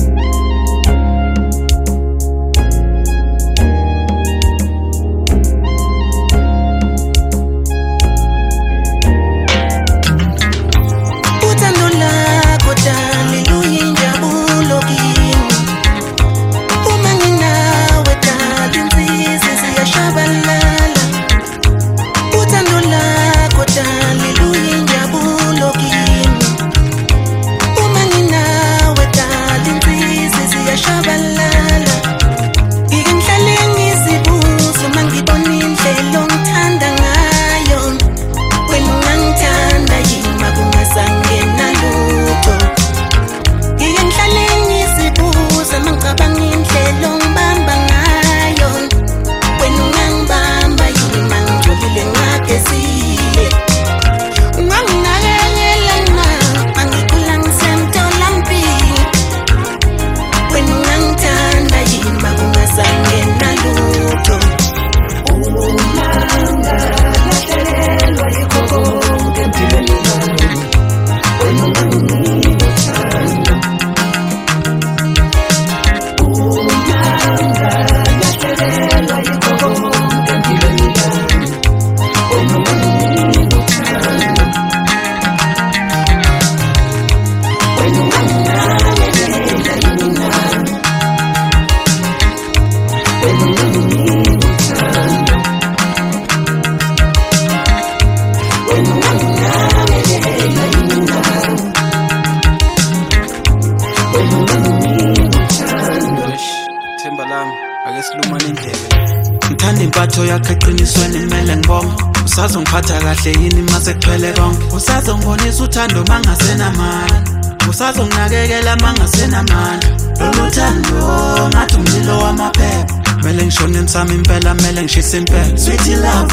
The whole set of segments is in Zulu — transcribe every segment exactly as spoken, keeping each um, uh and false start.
Ngithanda impatho yakhe eqinisweni kumele ngibonge. Usazongiphatha kahle yini mase kuphele konke? Usazongibonisa uthando mangasenamandla, usazonginakekela mangasenamandla. Lolu thando ngathi umlilo wamaphepha, mele ngishone emsamo impela, mele ngishise impela. Sweet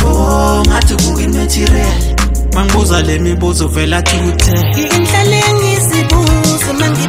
love ngathi kuyi-material, mangibuza le mibuzo vela athi kuthe ngihlale ngisibuza mangi